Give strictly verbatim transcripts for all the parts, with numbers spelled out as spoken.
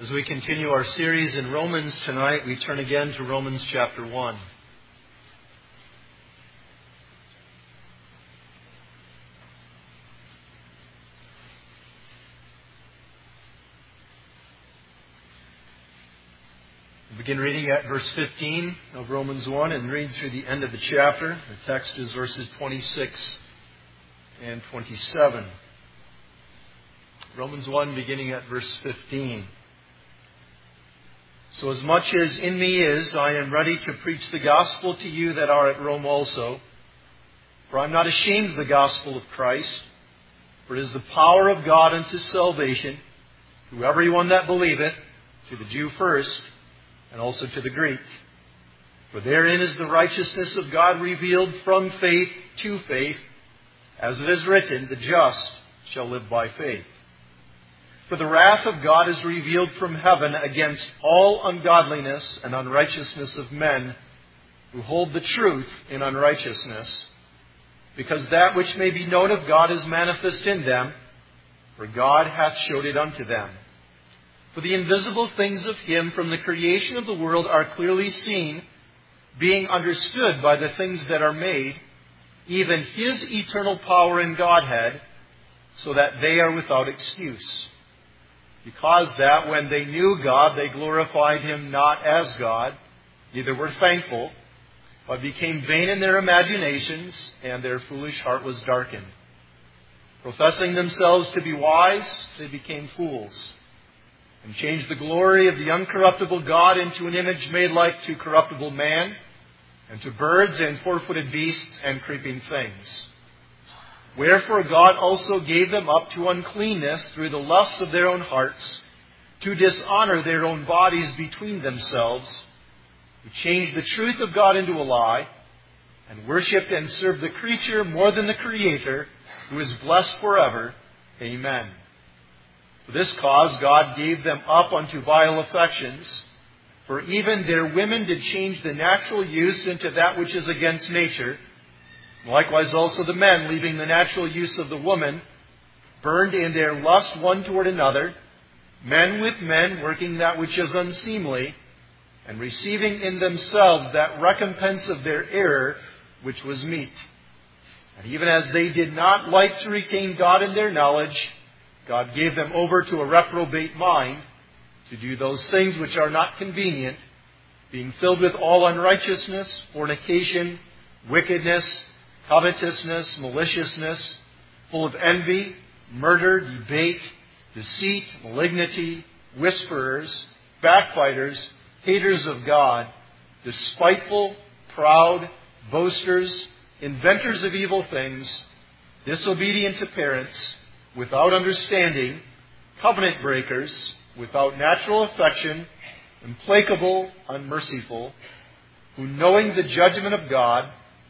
As we continue our series in Romans tonight, we turn again to Romans chapter one. We begin reading at verse fifteen of Romans one and read through the end of the chapter. The text is verses twenty-six and twenty-seven. Romans one, beginning at verse fifteen. So as much as in me is, I am ready to preach the gospel to you that are at Rome also. For I am not ashamed of the gospel of Christ, for it is the power of God unto salvation to everyone that believeth, to the Jew first, and also to the Greek. For therein is the righteousness of God revealed from faith to faith, as it is written, the just shall live by faith. For the wrath of God is revealed from heaven against all ungodliness and unrighteousness of men who hold the truth in unrighteousness, because that which may be known of God is manifest in them, for God hath showed it unto them. For the invisible things of Him from the creation of the world are clearly seen, being understood by the things that are made, even His eternal power in Godhead, so that they are without excuse. Because that when they knew God, they glorified Him not as God, neither were thankful, but became vain in their imaginations, and their foolish heart was darkened. Professing themselves to be wise, they became fools, and changed the glory of the uncorruptible God into an image made like to corruptible man, and to birds and four-footed beasts and creeping things. Wherefore God also gave them up to uncleanness through the lusts of their own hearts, to dishonor their own bodies between themselves, who changed the truth of God into a lie, and worshipped and served the creature more than the Creator, who is blessed forever. Amen. For this cause God gave them up unto vile affections, for even their women did change the natural use into that which is against nature. Likewise also the men, leaving the natural use of the woman, burned in their lust one toward another, men with men, working that which is unseemly, and receiving in themselves that recompense of their error which was meet. And even as they did not like to retain God in their knowledge, God gave them over to a reprobate mind, to do those things which are not convenient, being filled with all unrighteousness, fornication, wickedness, covetousness, maliciousness, full of envy, murder, debate, deceit, malignity, whisperers, backbiters, haters of God, despiteful, proud, boasters, inventors of evil things, disobedient to parents, without understanding, covenant breakers, without natural affection, implacable, unmerciful, who knowing the judgment of God,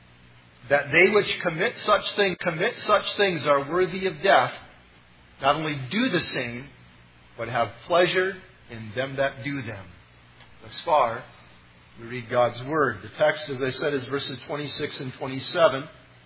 that they which commit such things commit such things are worthy of death, not only do the same, but have pleasure in them that do them. Thus far, we read God's Word. The text, as I said, is verses twenty-six and twenty-seven.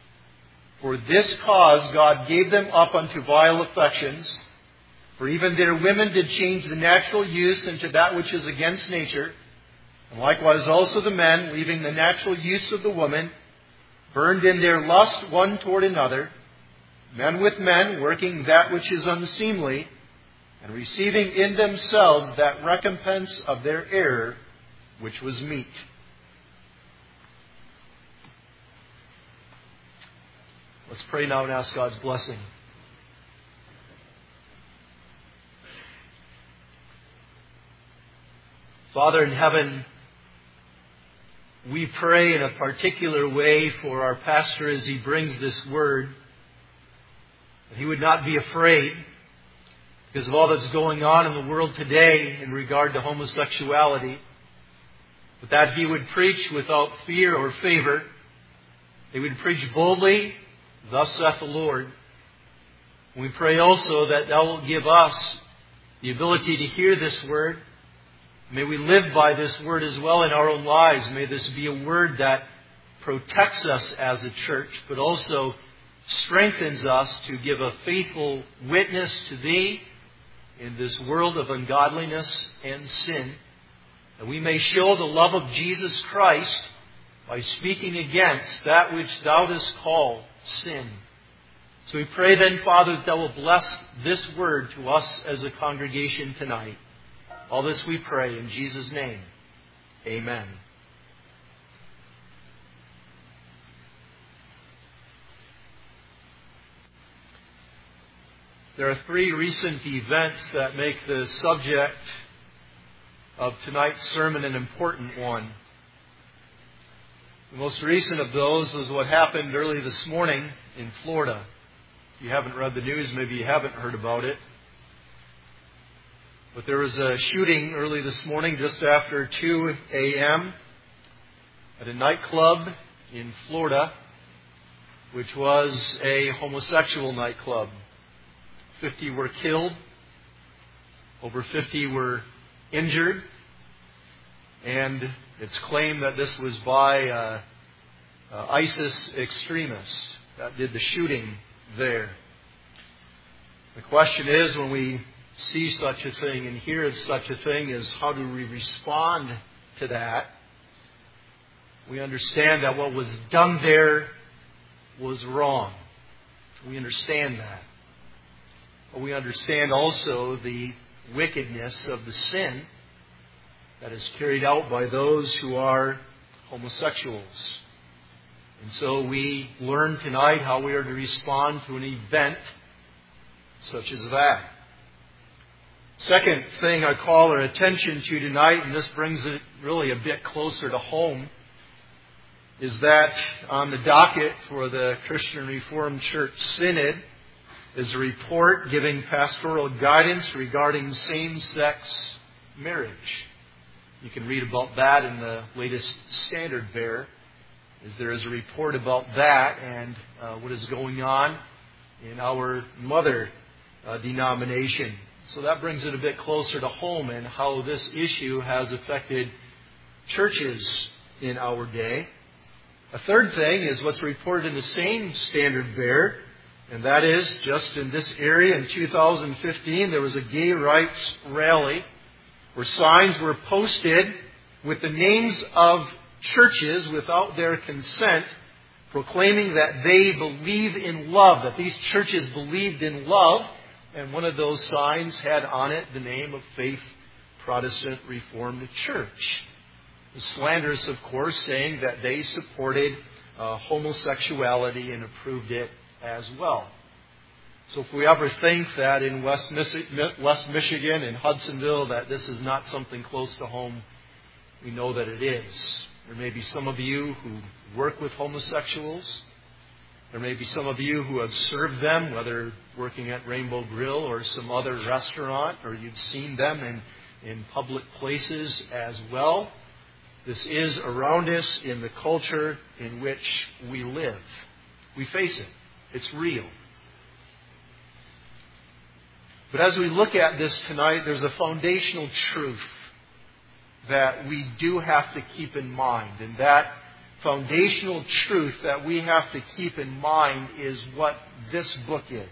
For this cause God gave them up unto vile affections, for even their women did change the natural use into that which is against nature, and likewise also the men, leaving the natural use of the woman, burned in their lust one toward another, men with men, working that which is unseemly, and receiving in themselves that recompense of their error which was meet. Let's pray now and ask God's blessing. Father in heaven, we pray in a particular way for our pastor as he brings this word, that he would not be afraid because of all that's going on in the world today in regard to homosexuality, but that he would preach without fear or favor. He would preach boldly, thus saith the Lord. We pray also that Thou wilt give us the ability to hear this word. May we live by this word as well in our own lives. May this be a word that protects us as a church, but also strengthens us to give a faithful witness to Thee in this world of ungodliness and sin, that we may show the love of Jesus Christ by speaking against that which Thou dost call sin. So we pray then, Father, that Thou will bless this word to us as a congregation tonight. All this we pray in Jesus' name. Amen. There are three recent events that make the subject of tonight's sermon an important one. The most recent of those was what happened early this morning in Florida. If you haven't read the news, maybe you haven't heard about it. But there was a shooting early this morning just after two a.m. at a nightclub in Florida, which was a homosexual nightclub. fifty were killed. Over fifty were injured. And it's claimed that this was by uh, uh, ISIS extremists that did the shooting there. The question is, when we see such a thing and hear of such a thing, is how do we respond to that? We understand that what was done there was wrong. We understand that. But we understand also the wickedness of the sin that is carried out by those who are homosexuals. And so we learn tonight how we are to respond to an event such as that. Second thing I call our attention to tonight, and this brings it really a bit closer to home, is that on the docket for the Christian Reformed Church Synod is a report giving pastoral guidance regarding same-sex marriage. You can read about that in the latest Standard Bearer. Is there is a report about that and uh, what is going on in our mother uh, denomination. So that brings it a bit closer to home and how this issue has affected churches in our day. A third thing is what's reported in the same Standard Bearer, and that is just in this area in two thousand fifteen there was a gay rights rally where signs were posted with the names of churches without their consent, proclaiming that they believe in love, that these churches believed in love. And one of those signs had on it the name of Faith Protestant Reformed Church. The slanderous, of course, saying that they supported uh, homosexuality and approved it as well. So if we ever think that in West, Michi- West Michigan, in Hudsonville, that this is not something close to home, we know that it is. There may be some of you who work with homosexuals. There may be some of you who have served them, whether working at Rainbow Grill or some other restaurant, or you've seen them in, in public places as well. This is around us in the culture in which we live. We face it. It's real. But as we look at this tonight, there's a foundational truth that we do have to keep in mind. And that foundational truth that we have to keep in mind is what this book is.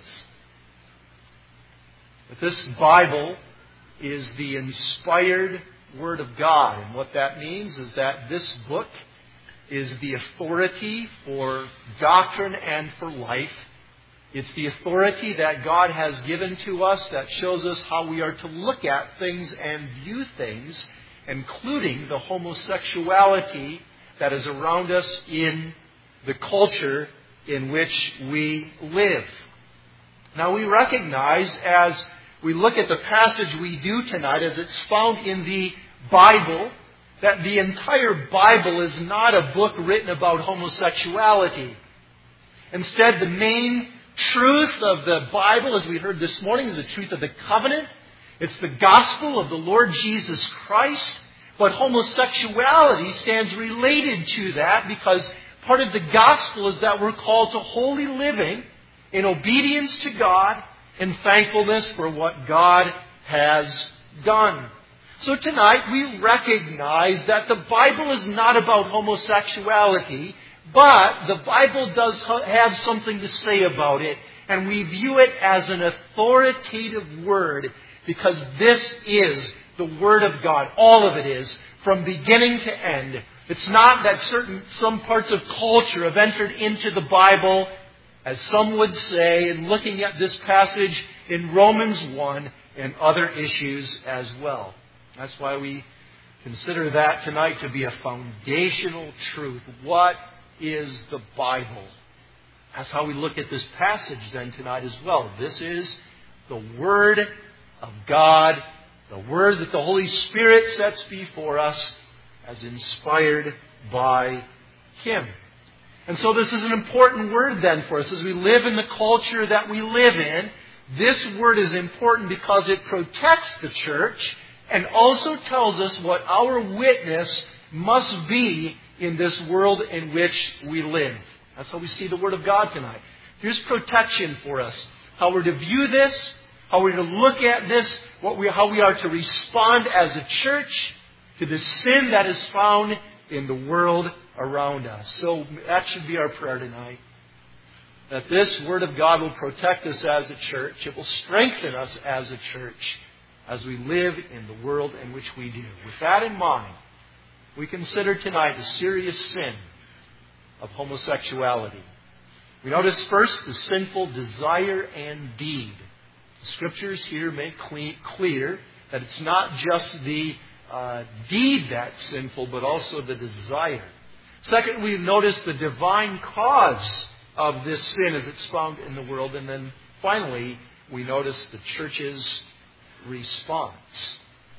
That this Bible is the inspired Word of God. And what that means is that this book is the authority for doctrine and for life. It's the authority that God has given to us that shows us how we are to look at things and view things, including the homosexuality that is around us in the culture in which we live. Now we recognize as we look at the passage we do tonight, as it's found in the Bible, that the entire Bible is not a book written about homosexuality. Instead, the main truth of the Bible, as we heard this morning, is the truth of the covenant. It's the gospel of the Lord Jesus Christ. But homosexuality stands related to that because part of the gospel is that we're called to holy living in obedience to God and thankfulness for what God has done. So tonight we recognize that the Bible is not about homosexuality, but the Bible does have something to say about it, and we view it as an authoritative word because this is the Word of God. All of it is, from beginning to end. It's not that certain some parts of culture have entered into the Bible, as some would say, in looking at this passage in Romans one and other issues as well. That's why we consider that tonight to be a foundational truth. What is the Bible? That's how we look at this passage then tonight as well. This is the Word of God, the Word that the Holy Spirit sets before us as inspired by Him. And so this is an important word then for us. As we live in the culture that we live in, this word is important because it protects the church and also tells us what our witness must be in this world in which we live. That's how we see the Word of God tonight. Here's protection for us. How we're to view this, how we're to look at this, what we, how we are to respond as a church to the sin that is found in the world around us. So that should be our prayer tonight. That this Word of God will protect us as a church. It will strengthen us as a church as we live in the world in which we do. With that in mind, we consider tonight the serious sin of homosexuality. We notice first the sinful desire and deed. The Scriptures here make clear that it's not just the uh, deed that's sinful, but also the desire. Second, we notice the divine cause of this sin as it's found in the world. And then finally, we notice the church's response.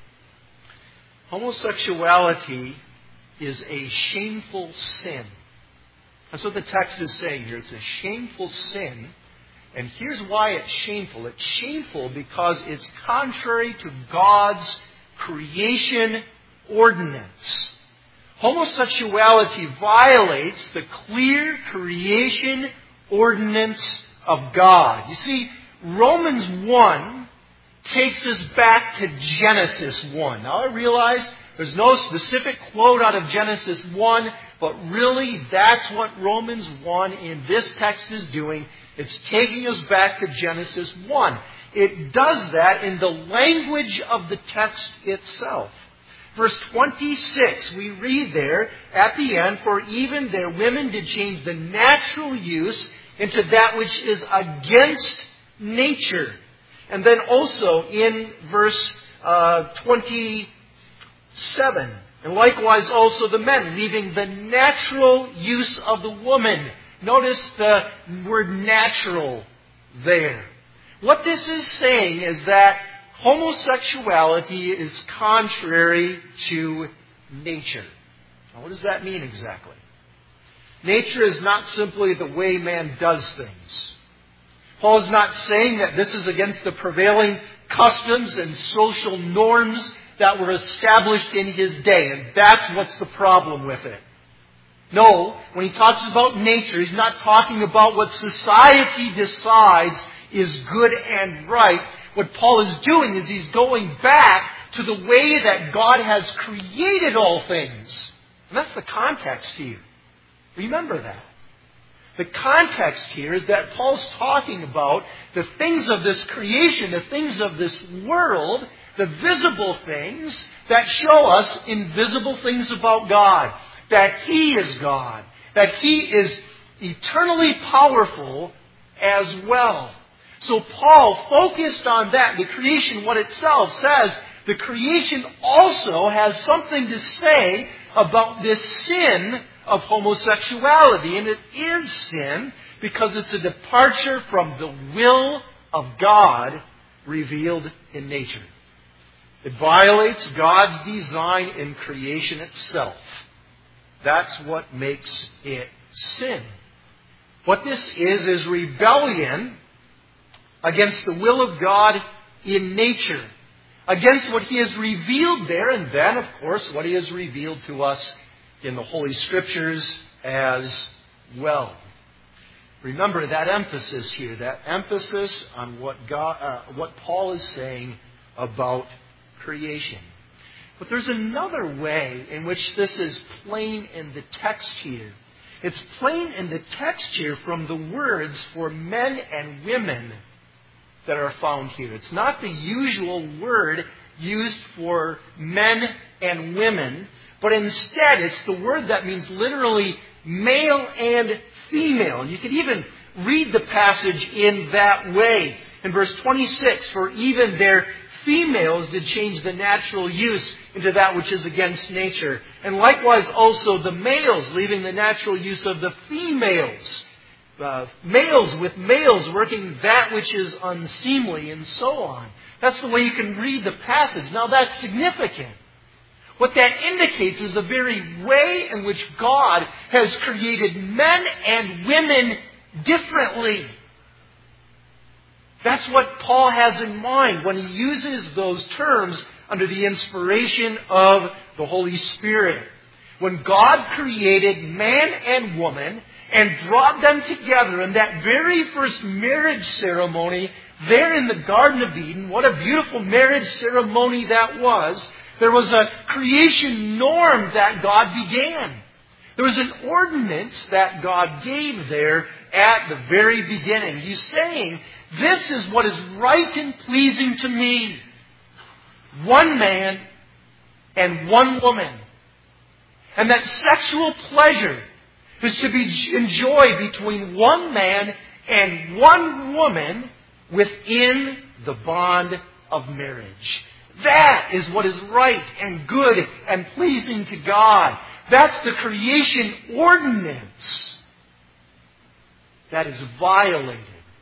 Homosexuality is a shameful sin. That's what the text is saying here. It's a shameful sin. And here's why it's shameful. It's shameful because it's contrary to God's creation ordinance. Homosexuality violates the clear creation ordinance of God. You see, Romans one takes us back to Genesis one. Now I realize there's no specific quote out of Genesis one, but really that's what Romans one in this text is doing. It's taking us back to Genesis one. It does that in the language of the text itself. Verse twenty-six, we read there at the end, for even their women did change the natural use into that which is against nature. And then also in verse uh, twenty-seven, and likewise also the men, leaving the natural use of the woman. Notice the word natural there. What this is saying is that homosexuality is contrary to nature. Now, what does that mean exactly? Nature is not simply the way man does things. Paul is not saying that this is against the prevailing customs and social norms that were established in his day, and that's what's the problem with it. No, when he talks about nature, he's not talking about what society decides is good and right. What Paul is doing is he's going back to the way that God has created all things. And that's the context here. Remember that. The context here is that Paul's talking about the things of this creation, the things of this world, the visible things that show us invisible things about God. That He is God. That He is eternally powerful as well. So Paul focused on that. The creation, what itself says, the creation also has something to say about this sin of homosexuality. And it is sin because it's a departure from the will of God revealed in nature. It violates God's design in creation itself. That's what makes it sin. What this is, is rebellion against the will of God in nature. Against what He has revealed there, and then, of course, what He has revealed to us in the Holy Scriptures as well. Remember that emphasis here, that emphasis on what God, uh, what Paul is saying about creation. But there's another way in which this is plain in the text here. It's plain in the text here from the words for men and women that are found here. It's not the usual word used for men and women, but instead it's the word that means literally male and female. And you could even read the passage in that way. In verse twenty-six, for even their females did change the natural use into that which is against nature. And likewise also the males, leaving the natural use of the females. Uh, males with males working that which is unseemly, and so on. That's the way you can read the passage. Now that's significant. What that indicates is the very way in which God has created men and women differently. That's what Paul has in mind when he uses those terms under the inspiration of the Holy Spirit. When God created man and woman and brought them together in that very first marriage ceremony there in the Garden of Eden, what a beautiful marriage ceremony that was. There was a creation norm that God began. There was an ordinance that God gave there at the very beginning. He's saying, this is what is right and pleasing to me. One man and one woman. And that sexual pleasure is to be enjoyed between one man and one woman within the bond of marriage. That is what is right and good and pleasing to God. That's the creation ordinance that is violated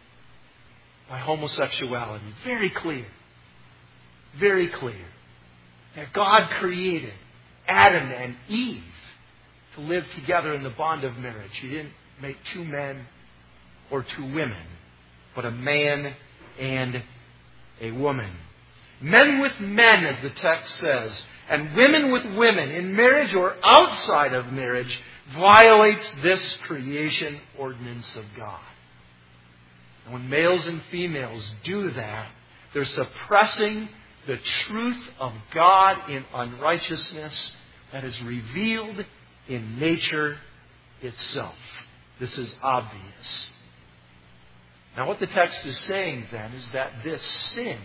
by homosexuality. Very clear. Very clear. That God created Adam and Eve to live together in the bond of marriage. He didn't make two men or two women, but a man and a woman. Men with men, as the text says, and women with women, in marriage or outside of marriage, violates this creation ordinance of God. And when males and females do that, they're suppressing the truth of God in unrighteousness that is revealed in nature itself. This is obvious. Now what the text is saying then is that this sin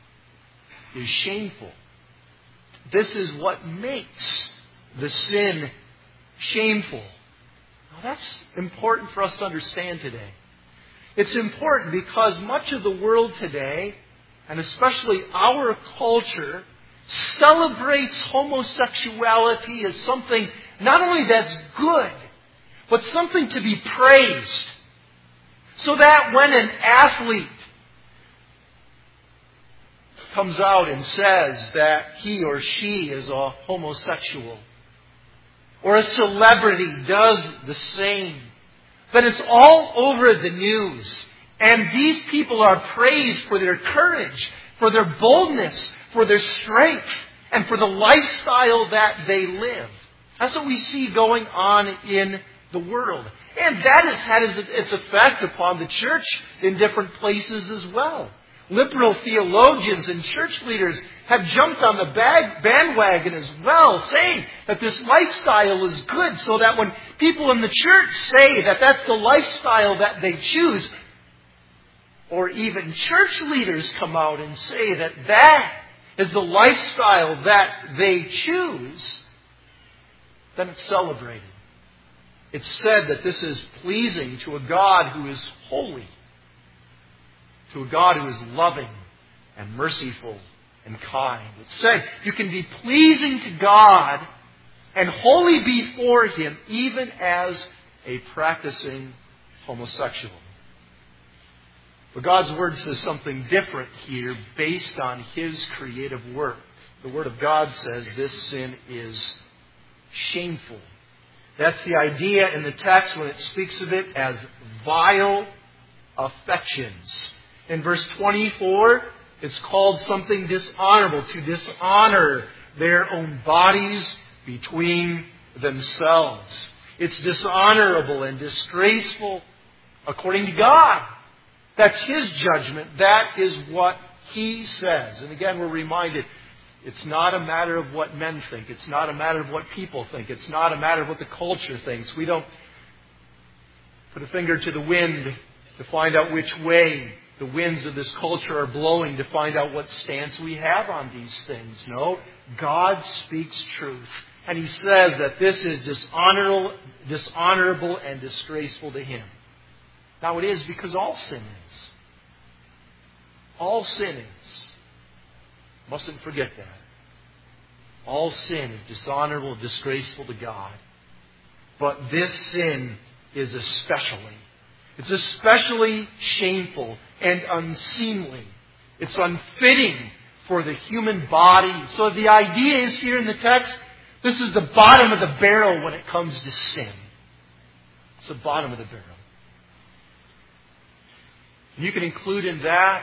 is shameful. This is what makes the sin shameful. Now that's important for us to understand today. It's important because much of the world today, and especially our culture, celebrates homosexuality as something not only that's good, but something to be praised. So that when an athlete comes out and says that he or she is a homosexual, or a celebrity does the same, then it's all over the news. And these people are praised for their courage, for their boldness, for their strength, and for the lifestyle that they live. That's what we see going on in the world. And that has had its effect upon the church in different places as well. Liberal theologians and church leaders have jumped on the bandwagon as well, saying that this lifestyle is good, so that when people in the church say that that's the lifestyle that they choose, or even church leaders come out and say that that is the lifestyle that they choose, then it's celebrated. It's said that this is pleasing to a God who is holy, to a God who is loving and merciful and kind. It's said you can be pleasing to God and holy before Him even as a practicing homosexual. But God's Word says something different here based on His creative work. The Word of God says this sin is shameful. That's the idea in the text when it speaks of it as vile affections. In verse twenty-four, it's called something dishonorable, to dishonor their own bodies between themselves. It's dishonorable and disgraceful according to God. That's His judgment. That is what He says. And again, we're reminded, it's not a matter of what men think. It's not a matter of what people think. It's not a matter of what the culture thinks. We don't put a finger to the wind to find out which way the winds of this culture are blowing to find out what stance we have on these things. No, God speaks truth. And He says that this is dishonorable, dishonorable and disgraceful to Him. Now it is because all sin is. All sin is. Mustn't forget that. All sin is dishonorable and disgraceful to God. But this sin is especially. It's especially shameful and unseemly. It's unfitting for the human body. So the idea is here in the text, this is the bottom of the barrel when it comes to sin. It's the bottom of the barrel. You can include in that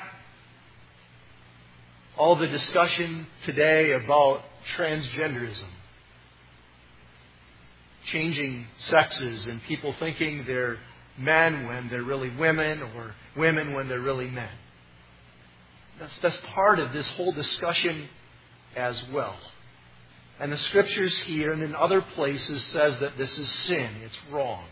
all the discussion today about transgenderism. Changing sexes and people thinking they're men when they're really women, or women when they're really men. That's, that's part of this whole discussion as well. And the Scriptures here and in other places says that this is sin. It's wrong.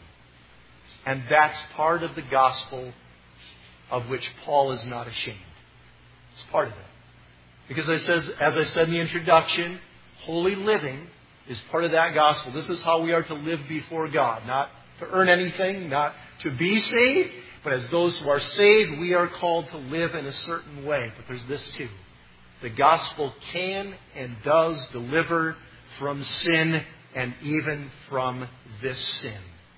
And that's part of the gospel of which Paul is not ashamed. It's part of it. Because I says, as I said in the introduction, holy living is part of that gospel. This is how we are to live before God. Not to earn anything, not to be saved, but as those who are saved, we are called to live in a certain way. But there's this too. The gospel can and does deliver from sin and even from this sin.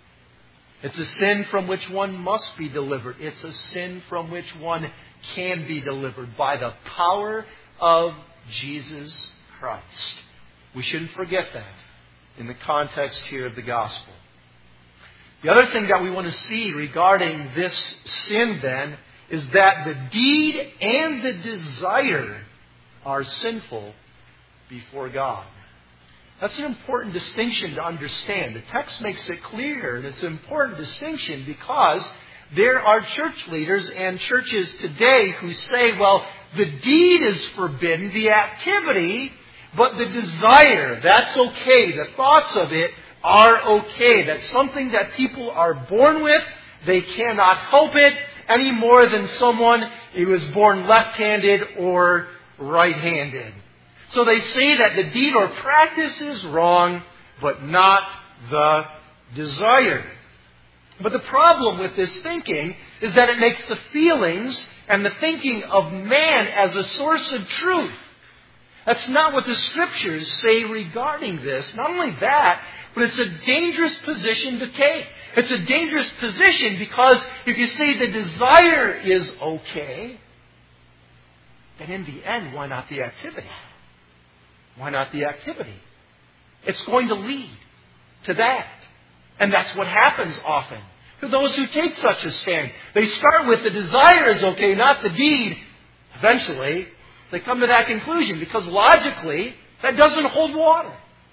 It's a sin from which one must be delivered. It's a sin from which one can be delivered by the power of Jesus Christ. We shouldn't forget that in the context here of the gospel. The other thing that we want to see regarding this sin then is that the deed and the desire are sinful before God. That's an important distinction to understand. The text makes it clear, and it's an important distinction because there are church leaders and churches today who say, well, the deed is forbidden, the activity, but the desire, that's okay. The thoughts of it are okay. That's something that people are born with. They cannot help it any more than someone who was born left-handed or right-handed. So they say that the deed or practice is wrong, but not the desire. But the problem with this thinking is that it makes the feelings and the thinking of man as a source of truth. That's not what the Scriptures say regarding this. Not only that, but it's a dangerous position to take. It's a dangerous position because if you say the desire is okay, then in the end, why not the activity? Why not the activity? It's going to lead to that. And that's what happens often to those who take such a stand. They start with the desire is okay, not the deed. Eventually, they come to that conclusion because logically, that doesn't hold water.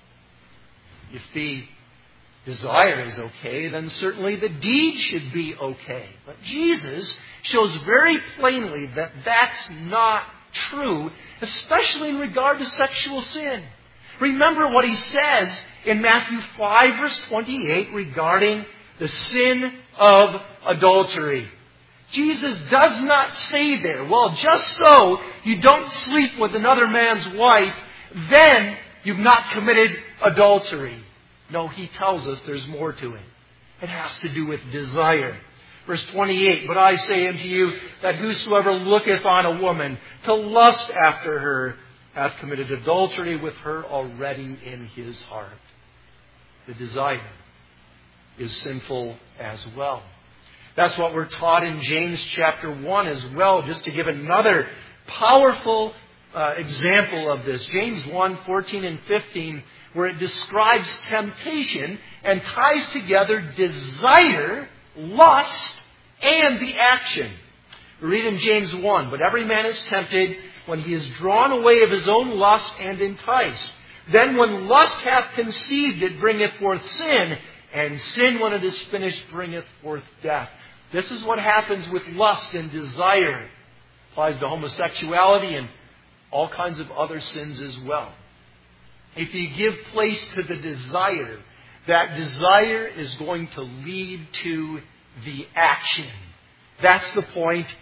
If the desire is okay, then certainly the deed should be okay. But Jesus shows very plainly that that's not true, especially in regard to sexual sin. Remember what He says in Matthew five, verse twenty-eight, regarding the sin of adultery. Jesus does not say there, well, just so you don't sleep with another man's wife, then you've not committed adultery. No, He tells us there's more to it. It has to do with desire. Verse twenty-eight, but I say unto you that whosoever looketh on a woman to lust after her hath committed adultery with her already in his heart. The desire is sinful as well. That's what we're taught in James chapter one as well, just to give another powerful uh, example of this. James one, fourteen and fifteen, where it describes temptation and ties together desire, lust, and the action. We read in James one, but every man is tempted when he is drawn away of his own lust and enticed. Then when lust hath conceived, it bringeth forth sin, and sin, when it is finished, bringeth forth death. This is what happens with lust and desire. It applies to homosexuality and all kinds of other sins as well. If you give place to the desire, that desire is going to lead to the action. That's the point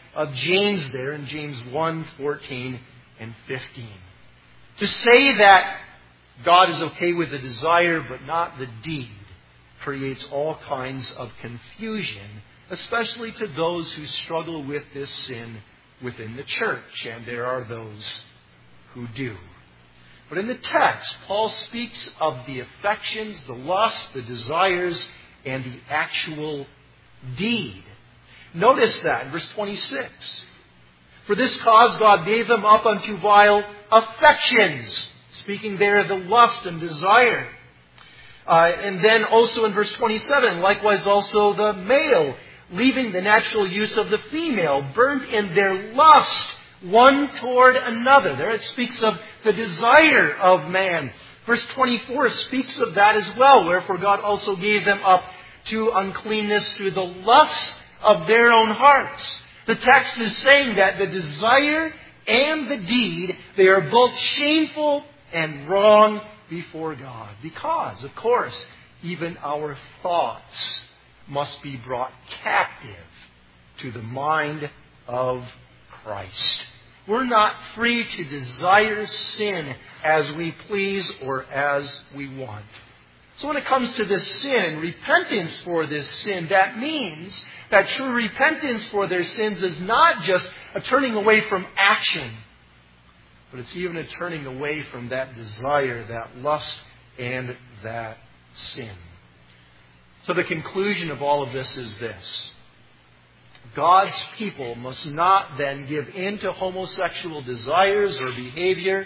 of James there in James one, fourteen and fifteen. To say that God is okay with the desire but not the deed creates all kinds of confusion, especially to those who struggle with this sin within the church, and there are those who do. But in the text, Paul speaks of the affections, the lust, the desires, and the actual deed. Notice that in verse twenty-six. For this cause God gave them up unto vile affections. Speaking there of the lust and desire. Uh, and then also in verse twenty-seven, likewise also the male, leaving the natural use of the female, burnt in their lust one toward another. There it speaks of the desire of man. Verse twenty-four speaks of that as well. Wherefore God also gave them up to uncleanness through the lusts of their own hearts. The text is saying that the desire and the deed, they are both shameful and wrong before God. Because, of course, even our thoughts must be brought captive to the mind of Christ. We're not free to desire sin as we please or as we want. So when it comes to this sin and repentance for this sin, that means that true repentance for their sins is not just a turning away from action, but it's even a turning away from that desire, that lust, and that sin. So the conclusion of all of this is this. God's people must not then give in to homosexual desires or behavior,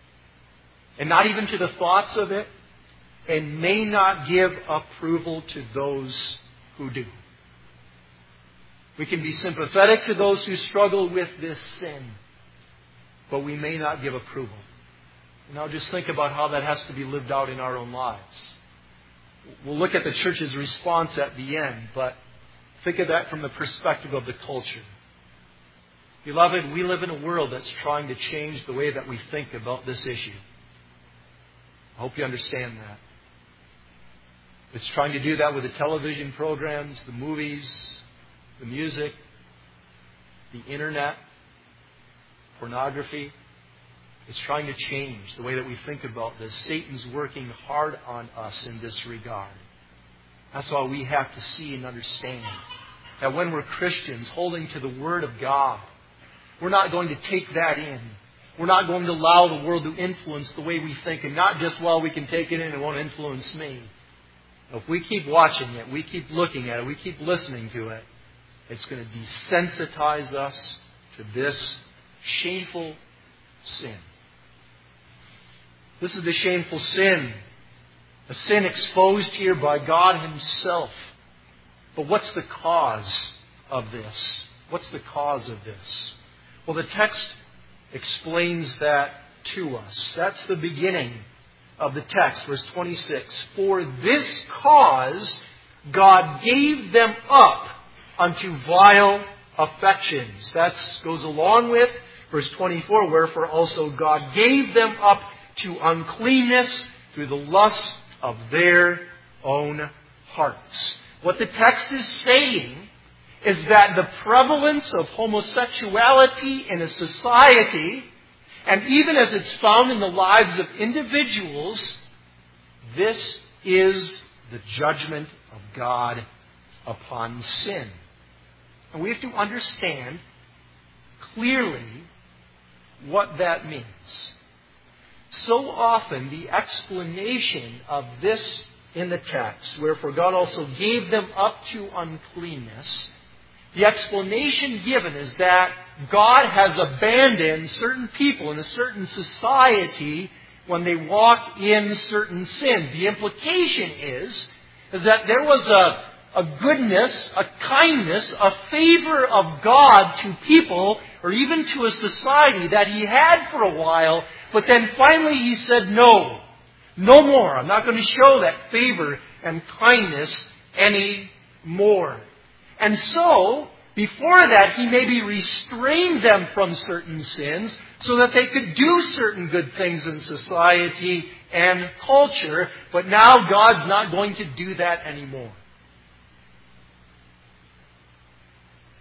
and not even to the thoughts of it, and may not give approval to those who do. We can be sympathetic to those who struggle with this sin, but we may not give approval. Now just think about how that has to be lived out in our own lives. We'll look at the church's response at the end, but think of that from the perspective of the culture. Beloved, we live in a world that's trying to change the way that we think about this issue. I hope you understand that. It's trying to do that with the television programs, the movies, the music, the internet, pornography. It's trying to change the way that we think about this. Satan's working hard on us in this regard. That's why we have to see and understand that when we're Christians holding to the Word of God, we're not going to take that in. We're not going to allow the world to influence the way we think, and not just, well, we can take it in, it won't influence me. If we keep watching it, we keep looking at it, we keep listening to it, it's going to desensitize us to this shameful sin. This is the shameful sin. A sin exposed here by God Himself. But what's the cause of this? What's the cause of this? Well, the text explains that to us. That's the beginning of the text, verse twenty-six. For this cause God gave them up unto vile affections. That goes along with verse twenty-four. Wherefore also God gave them up to uncleanness through the lust of their own hearts. What the text is saying is that the prevalence of homosexuality in a society, and even as it's found in the lives of individuals, this is the judgment of God upon sin. And we have to understand clearly what that means. So often the explanation of this in the text, wherefore God also gave them up to uncleanness, the explanation given is that God has abandoned certain people in a certain society when they walk in certain sins. The implication is, is that there was a, a goodness, a kindness, a favor of God to people, or even to a society that He had for a while, but then finally He said, no, no more. I'm not going to show that favor and kindness anymore. And so, before that, He maybe restrained them from certain sins so that they could do certain good things in society and culture. But now God's not going to do that anymore.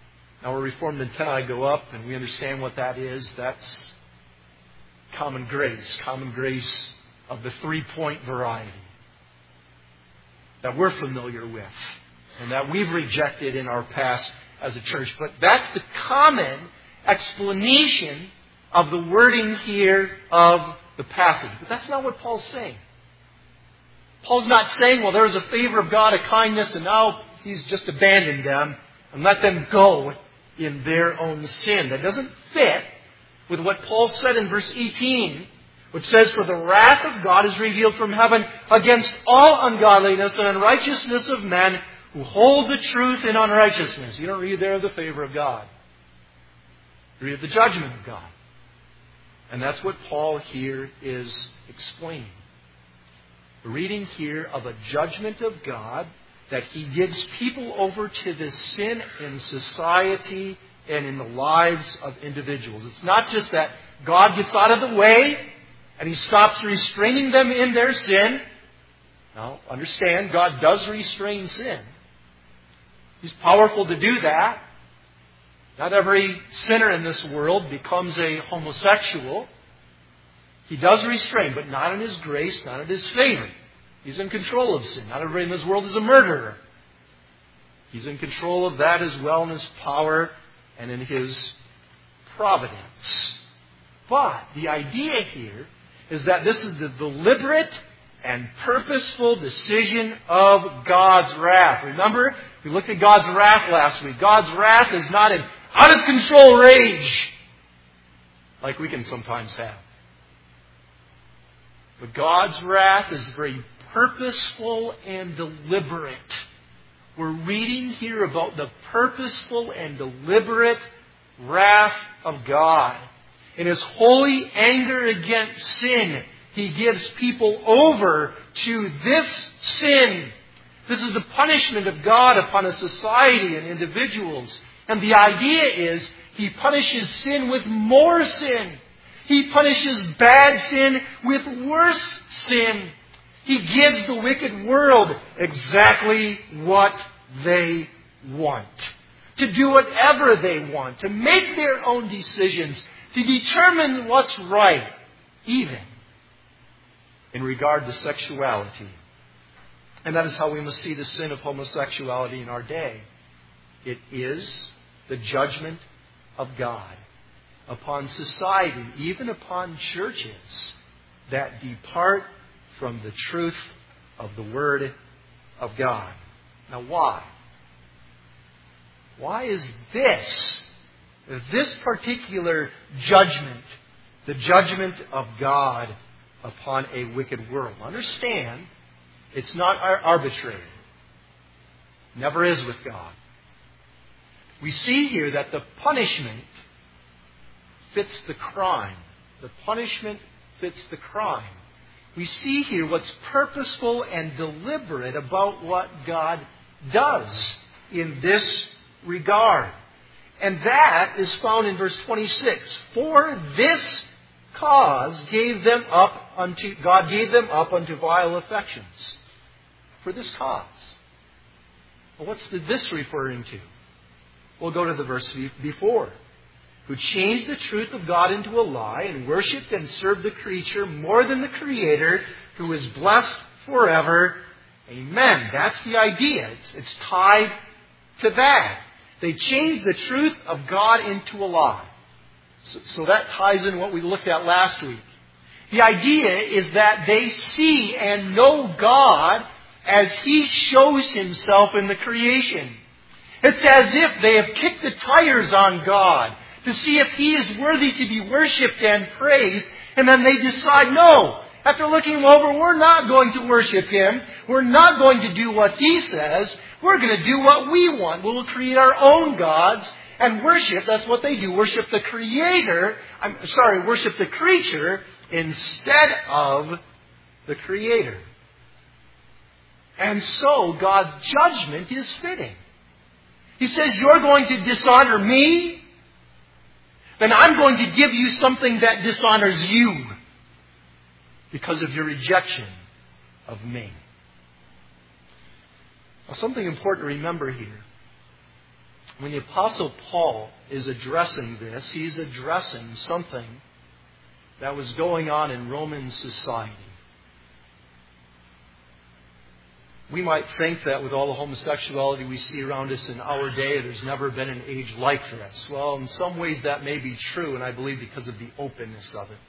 Now we're Reformed antennae go up, and we understand what that is. That's common grace, common grace of the three-point variety that we're familiar with and that we've rejected in our past as a church. But that's the common explanation of the wording here of the passage. But that's not what Paul's saying. Paul's not saying, well, there's a favor of God, a kindness, and now He's just abandoned them and let them go in their own sin. That doesn't fit with what Paul said in verse eighteen, which says, for the wrath of God is revealed from heaven against all ungodliness and unrighteousness of men who hold the truth in unrighteousness. You don't read there of the favor of God. You read of the judgment of God. And that's what Paul here is explaining. We're reading here of a judgment of God that He gives people over to this sin in society and in the lives of individuals. It's not just that God gets out of the way and He stops restraining them in their sin. Now, understand, God does restrain sin. He's powerful to do that. Not every sinner in this world becomes a homosexual. He does restrain, but not in His grace, not in His favor. He's in control of sin. Not everybody in this world is a murderer. He's in control of that as well in His power and in His providence. But the idea here is that this is the deliberate and purposeful decision of God's wrath. Remember, we looked at God's wrath last week. God's wrath is not an out-of-control rage like we can sometimes have. But God's wrath is very purposeful and deliberate. We're reading here about the purposeful and deliberate wrath of God. In His holy anger against sin, He gives people over to this sin. This is the punishment of God upon a society and individuals. And the idea is He punishes sin with more sin. He punishes bad sin with worse sin. He gives the wicked world exactly what they want. To do whatever they want. To make their own decisions. To determine what's right. Even in regard to sexuality. And that is how we must see the sin of homosexuality in our day. It is the judgment of God upon society, even upon churches that depart from the truth of the Word of God. Now why? Why is this, this particular judgment, the judgment of God upon a wicked world? Understand, it's not arbitrary. Never is with God. We see here that the punishment fits the crime. The punishment fits the crime. We see here what's purposeful and deliberate about what God does in this regard. And that is found in verse twenty-six. For this cause gave them up unto, God gave them up unto vile affections. For this cause. Well, what's the this referring to? We'll go to the verse before. Who changed the truth of God into a lie and worshipped and served the creature more than the Creator, who is blessed forever. Amen. That's the idea. It's, it's tied to that. They changed the truth of God into a lie. So, so that ties in what we looked at last week. The idea is that they see and know God as He shows Himself in the creation. It's as if they have kicked the tires on God to see if He is worthy to be worshipped and praised. And then they decide, no, after looking Him over, we're not going to worship Him. We're not going to do what He says. We're going to do what we want. We'll create our own gods and worship. That's what they do. Worship the Creator. I'm sorry, worship the creature instead of the Creator. And so God's judgment is fitting. He says, you're going to dishonor me, then I'm going to give you something that dishonors you because of your rejection of me. Now, something important to remember here When the Apostle Paul is addressing this, he's addressing something that was going on in Roman society. We might think that with all the homosexuality we see around us in our day, there's never been an age like this. Well, in some ways that may be true, and I believe because of the openness of it.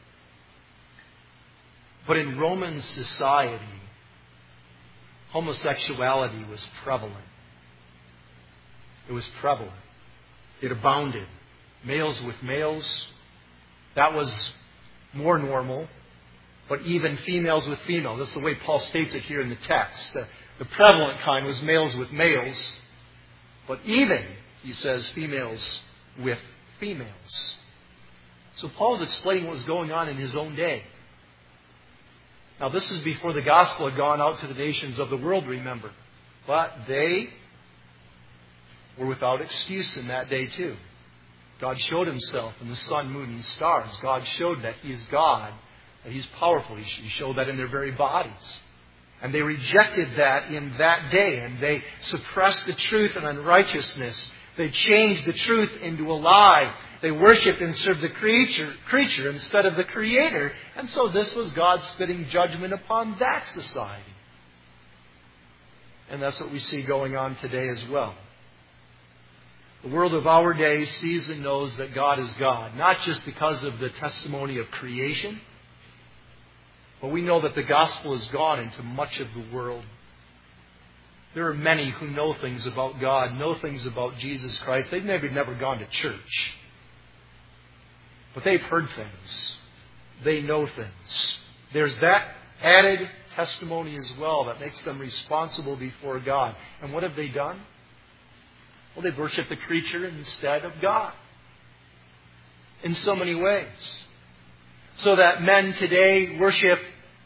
But in Roman society, homosexuality was prevalent. It was prevalent. It abounded. Males with males, that was more normal. But even females with females. That's the way Paul states it here in the text. The, the prevalent kind was males with males. But even, he says, females with females. So Paul's explaining what was going on in his own day. Now this is before the gospel had gone out to the nations of the world, remember. But they were without excuse in that day too. God showed himself in the sun, moon, and stars. God showed that he is God. That he's powerful. He showed that in their very bodies. And they rejected that in that day. And they suppressed the truth in unrighteousness. They changed the truth into a lie. They worshipped and served the creature, creature instead of the Creator. And so this was God spitting judgment upon that society. And that's what we see going on today as well. The world of our day sees and knows that God is God. Not just because of the testimony of creation, but we know that the gospel has gone into much of the world. There are many who know things about God, know things about Jesus Christ. They've maybe never gone to church. But they've heard things. They know things. There's that added testimony as well that makes them responsible before God. And what have they done? Well, they've worshipped the creature instead of God. In so many ways. So that men today worship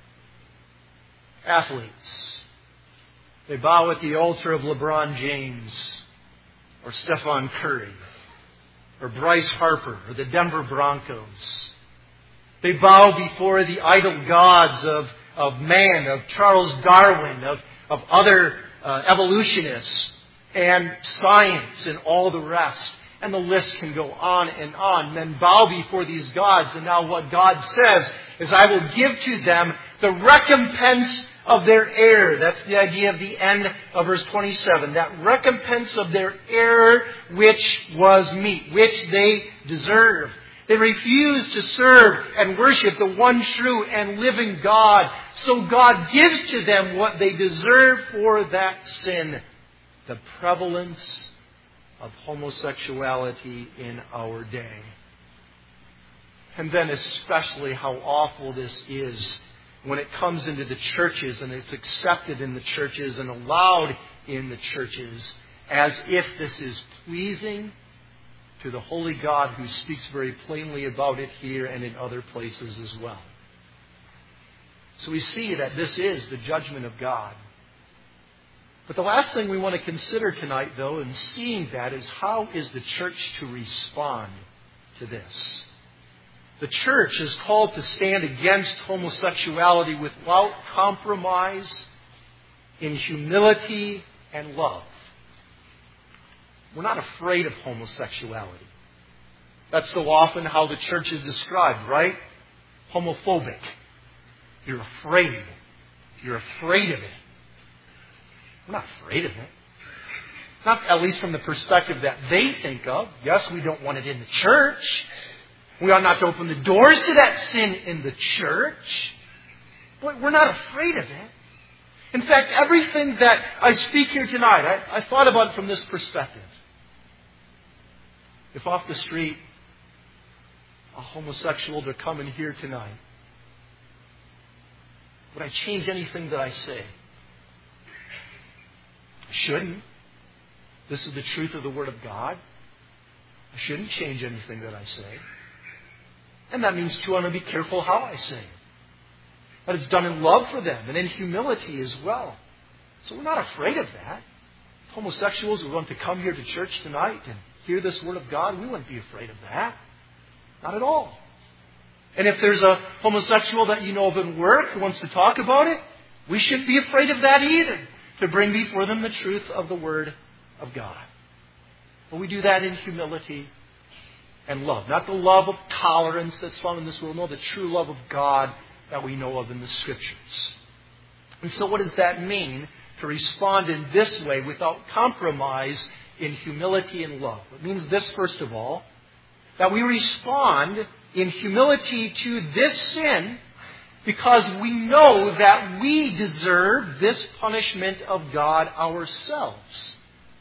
athletes. They bow at the altar of LeBron James or Stephen Curry or Bryce Harper or the Denver Broncos. They bow before the idol gods of, of man, of Charles Darwin, of, of other uh, evolutionists and science and all the rest. And the list can go on and on. Men bow before these gods. And now what God says is, I will give to them the recompense of their error. That's the idea of the end of verse twenty-seven. That recompense of their error which was meet, which they deserve. They refuse to serve and worship the one true and living God. So God gives to them what they deserve for that sin. The prevalence of homosexuality in our day. And then especially how awful this is when it comes into the churches and it's accepted in the churches and allowed in the churches as if this is pleasing to the holy God who speaks very plainly about it here and in other places as well. So we see that this is the judgment of God. But the last thing we want to consider tonight, though, in seeing that, is how is the church to respond to this? The church is called to stand against homosexuality without compromise, in humility and love. We're not afraid of homosexuality. That's so often how the church is described, right? Homophobic. You're afraid. You're afraid of it. We're not afraid of it. Not at least from the perspective that they think of. Yes, we don't want it in the church. We ought not to open the doors to that sin in the church. But we're not afraid of it. In fact, everything that I speak here tonight, I, I thought about it from this perspective. If off the street a homosexual were coming here tonight, would I change anything that I say? I shouldn't. This is the truth of the Word of God. I shouldn't change anything that I say. And that means, too, I'm going to be careful how I say it. That it's done in love for them and in humility as well. So we're not afraid of that. If homosexuals who want to come here to church tonight and hear this Word of God, we wouldn't be afraid of that. Not at all. And if there's a homosexual that you know of in work who wants to talk about it, we shouldn't be afraid of that either. To bring before them the truth of the Word of God. But we do that in humility and love. Not the love of tolerance that's found in this world. No, the true love of God that we know of in the Scriptures. And so what does that mean to respond in this way without compromise in humility and love? It means this, first of all, that we respond in humility to this sin because we know that we deserve this punishment of God ourselves.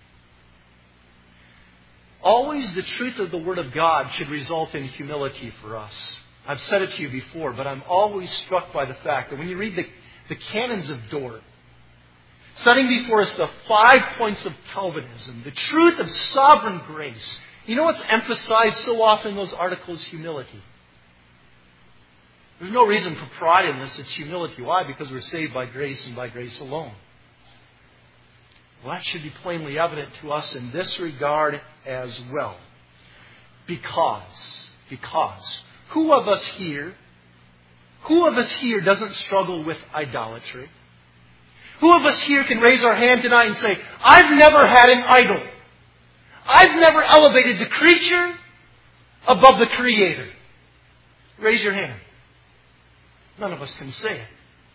Always the truth of the Word of God should result in humility for us. I've said it to you before, but I'm always struck by the fact that when you read the, the canons of Dort, setting before us the five points of Calvinism, the truth of sovereign grace, you know what's emphasized so often in those articles? Humility. There's no reason for pride in this. It's humility. Why? Because we're saved by grace and by grace alone. Well, that should be plainly evident to us in this regard as well. Because, because, who of us here, who of us here doesn't struggle with idolatry? Who of us here can raise our hand tonight and say, I've never had an idol. I've never elevated the creature above the Creator. Raise your hand. None of us can say it.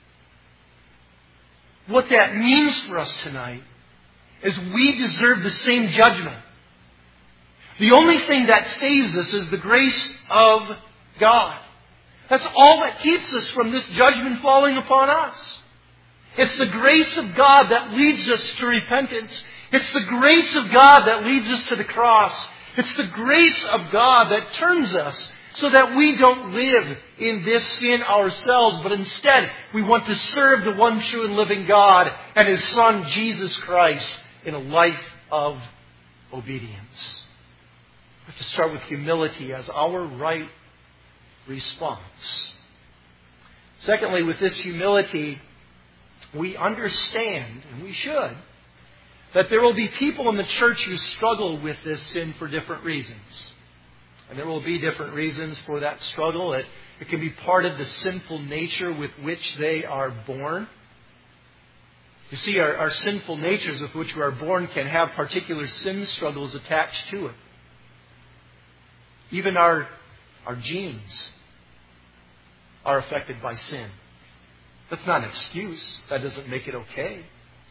What that means for us tonight is we deserve the same judgment. The only thing that saves us is the grace of God. That's all that keeps us from this judgment falling upon us. It's the grace of God that leads us to repentance. It's the grace of God that leads us to the cross. It's the grace of God that turns us so that we don't live in this sin ourselves, but instead we want to serve the one true and living God and His Son, Jesus Christ, in a life of obedience. We have to start with humility as our right response. Secondly, with this humility, we understand, and we should, that there will be people in the church who struggle with this sin for different reasons. And there will be different reasons for that struggle. It, it can be part of the sinful nature with which they are born. You see, our, our sinful natures with which we are born can have particular sin struggles attached to it. Even our, our genes are affected by sin. That's not an excuse. That doesn't make it okay.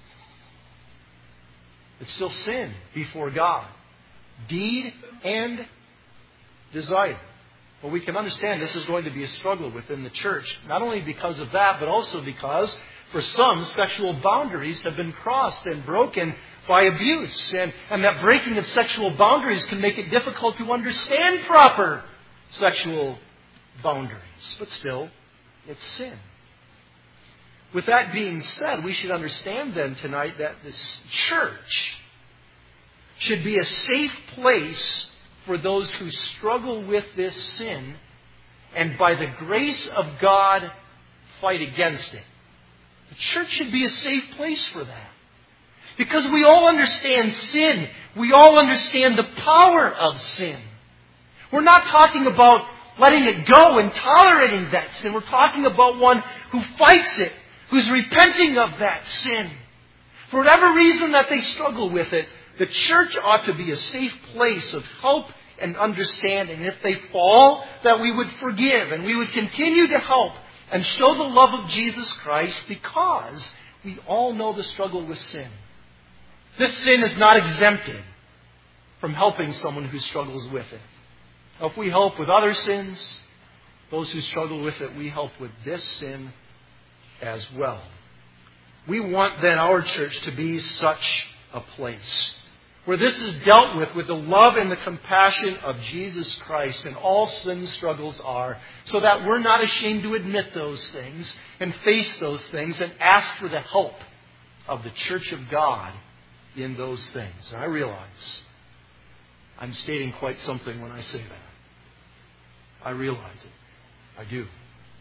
It's still sin before God. Deed and desire. Well, we can understand this is going to be a struggle within the church. Not only because of that, but also because for some, sexual boundaries have been crossed and broken by abuse. And, and that breaking of sexual boundaries can make it difficult to understand proper sexual boundaries. But still, it's sin. With that being said, we should understand then tonight that this church should be a safe place for those who struggle with this sin and by the grace of God fight against it. The church should be a safe place for that. Because we all understand sin. We all understand the power of sin. We're not talking about letting it go and tolerating that sin. We're talking about one who fights it, who's repenting of that sin. For whatever reason that they struggle with it, the church ought to be a safe place of help and understanding. If they fall, that we would forgive and we would continue to help and show the love of Jesus Christ because we all know the struggle with sin. This sin is not exempted from helping someone who struggles with it. If we help with other sins, those who struggle with it, we help with this sin as well. We want then our church to be such a place where this is dealt with with the love and the compassion of Jesus Christ, and all sin struggles are, so that we're not ashamed to admit those things and face those things and ask for the help of the church of God in those things. And I realize I'm stating quite something when I say that. I realize it. I do.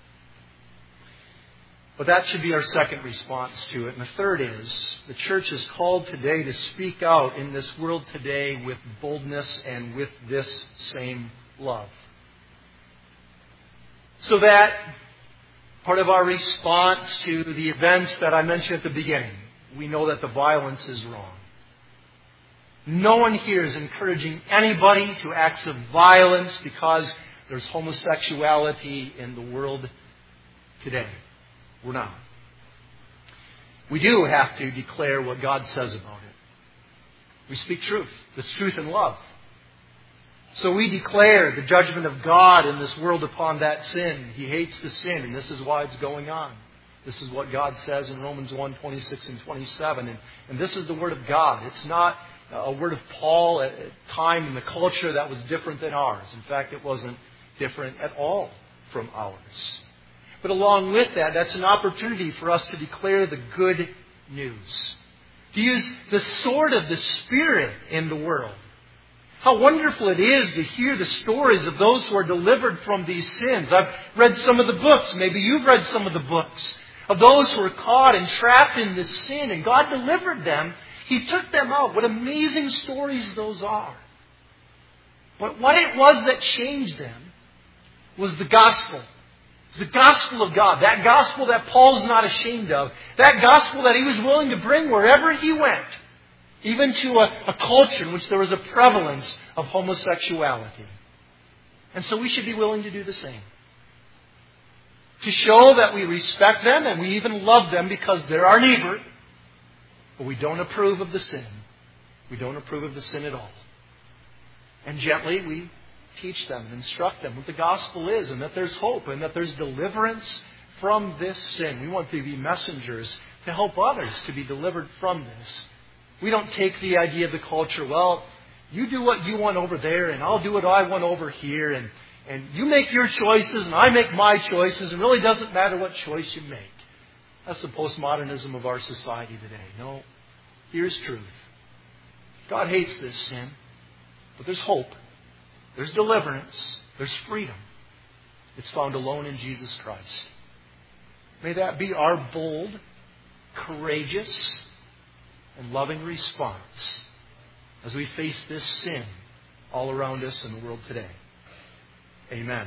But that should be our second response to it. And the third is, the church is called today to speak out in this world today with boldness and with this same love. So that part of our response to the events that I mentioned at the beginning, we know that the violence is wrong. No one here is encouraging anybody to acts of violence because there's homosexuality in the world today. We're not. We do have to declare what God says about it. We speak truth. It's truth and love. So we declare the judgment of God in this world upon that sin. He hates the sin, and this is why it's going on. This is what God says in Romans one, twenty-six and twenty-seven. And, and this is the Word of God. It's not a word of Paul at a time in the culture that was different than ours. In fact, it wasn't different at all from ours. But along with that, that's an opportunity for us to declare the good news. To use the sword of the Spirit in the world. How wonderful it is to hear the stories of those who are delivered from these sins. I've read some of the books. Maybe you've read some of the books of those who were caught and trapped in this sin, and God delivered them. He took them out. What amazing stories those are. But what it was that changed them was the gospel. It was the gospel of God. That gospel that Paul's not ashamed of. That gospel that he was willing to bring wherever he went. Even to a, a culture in which there was a prevalence of homosexuality. And so we should be willing to do the same. To show that we respect them and we even love them because they're our neighbor. But we don't approve of the sin. We don't approve of the sin at all. And gently we teach them and instruct them what the gospel is and that there's hope and that there's deliverance from this sin. We want to be messengers to help others to be delivered from this. We don't take the idea of the culture, well, you do what you want over there and I'll do what I want over here and, and you make your choices and I make my choices. It really doesn't matter what choice you make. That's the postmodernism of our society today. No, here's truth. God hates this sin, but there's hope. There's deliverance. There's freedom. It's found alone in Jesus Christ. May that be our bold, courageous, and loving response as we face this sin all around us in the world today. Amen.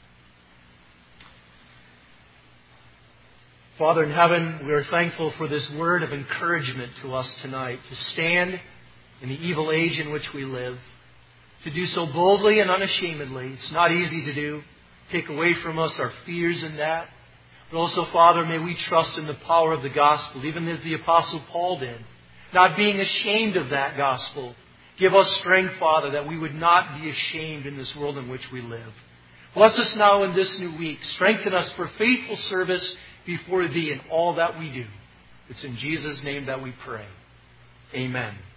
Father in heaven, we are thankful for this word of encouragement to us tonight to stand in the evil age in which we live, to do so boldly and unashamedly. It's not easy to do. Take away from us our fears in that. But also, Father, may we trust in the power of the gospel, even as the Apostle Paul did. Not being ashamed of that gospel. Give us strength, Father, that we would not be ashamed in this world in which we live. Bless us now in this new week. Strengthen us for faithful service before Thee in all that we do. It's in Jesus' name that we pray. Amen.